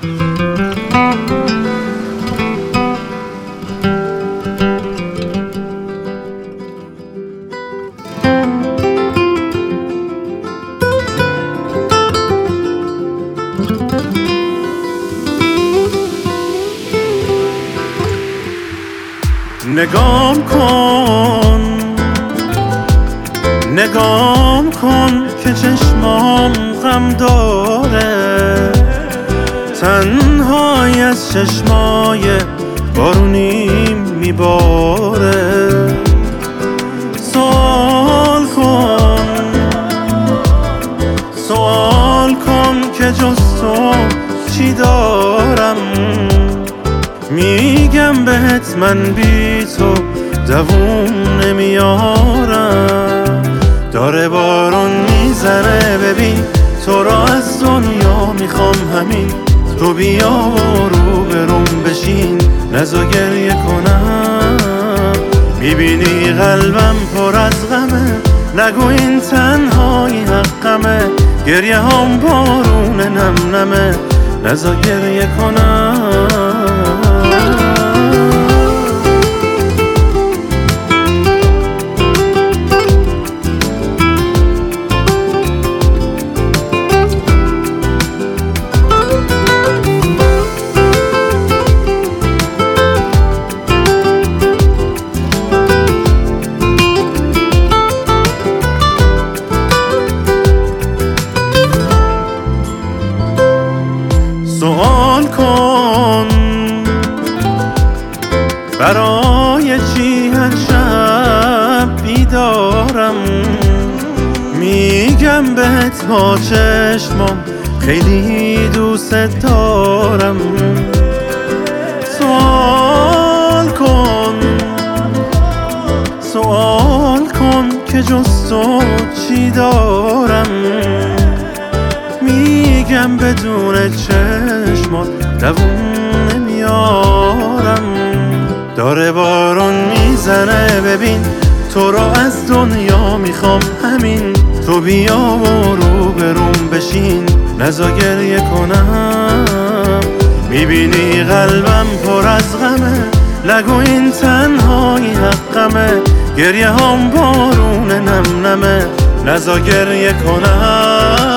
نگام کن که چشمام غم داره، تنهایی از چشمای بارونیم میباره. سوال کن که جز تو چی دارم، میگم بهت من بی تو دووم نمیارم. داره بارون میزنه ببین، تو را از دنیا میخوام همین، تو بیا و رو بروم بشین نزا گریه کنم. میبینی قلبم پر از غمه، نگو این تنهایی حقمه، گریه هم بارون نم نمه نزا گریه کنم. سوال کن برای چی هر شب بیدارم، میگم بهت با چشمام خیلی دوست دارم. سوال کن که جز تو چی دارم، میگم بدون چشمات دووم نمیارم. داره بارون میزنه ببین، تو را از دنیا میخوام همین، تو بیا و رو بروم بشین نزا گریه کنم. میبینی قلبم پر از غمه، نگو این تنهایی حقمه، گریه هم بارون نم نمه نزا گریه کنم.